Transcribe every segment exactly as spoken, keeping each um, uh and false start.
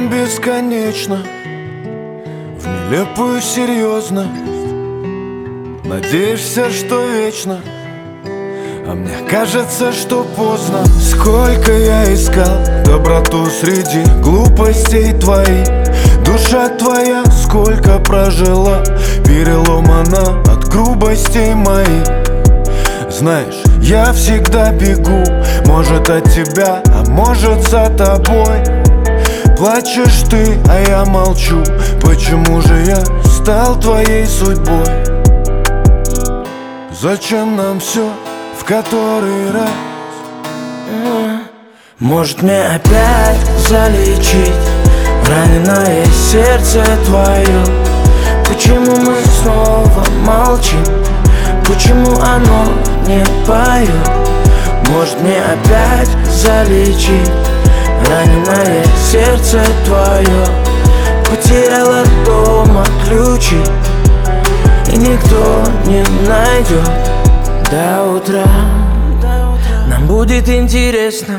верим бесконечно в нелепую серьезность. Надеешься, что вечно, а мне кажется, что поздно. Сколько я искал доброту среди глупостей твоих. Душа твоя сколько прожила, переломана от грубостей моих. Знаешь, я всегда бегу, может от тебя, а может за тобой. Плачешь ты, а я молчу, почему же я стал твоей судьбой? Зачем нам все в который раз? Может мне опять залечить раненое сердце твое? Почему мы снова молчим? Почему оно не поет? Может мне опять залечить раненое сердце твое? Потеряла дома ключи, и никто не найдет. До утра нам будет интересно,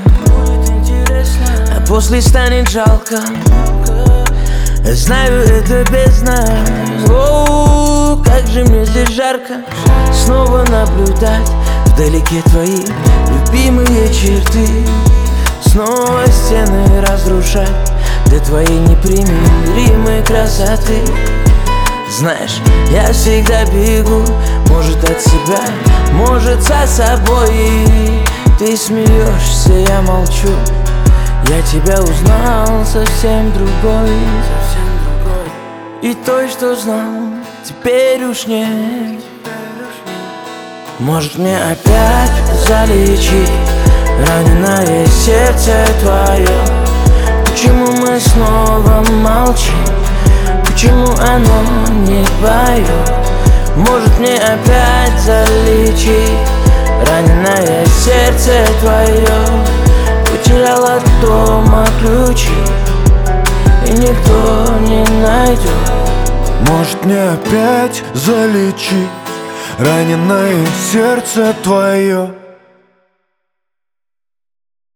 а после станет жалко. Знаю, это бездна. О, как же мне здесь жарко. Снова наблюдать вдалеке твои любимые черты. Снова стены разрушать для твоей непримиримой красоты. Знаешь, я всегда бегу, может от себя, может за собой. И ты смеешься, я молчу. Я тебя узнал совсем другой, совсем другой. И той, что знал, теперь уж нет. Может мне опять залечить раненое сердце твое? Почему мы снова молчим? Почему оно не поет? Может мне опять залечить раненое сердце твое? Потеряла дома ключи, и никто не найдет. Может мне опять залечить раненое сердце твое?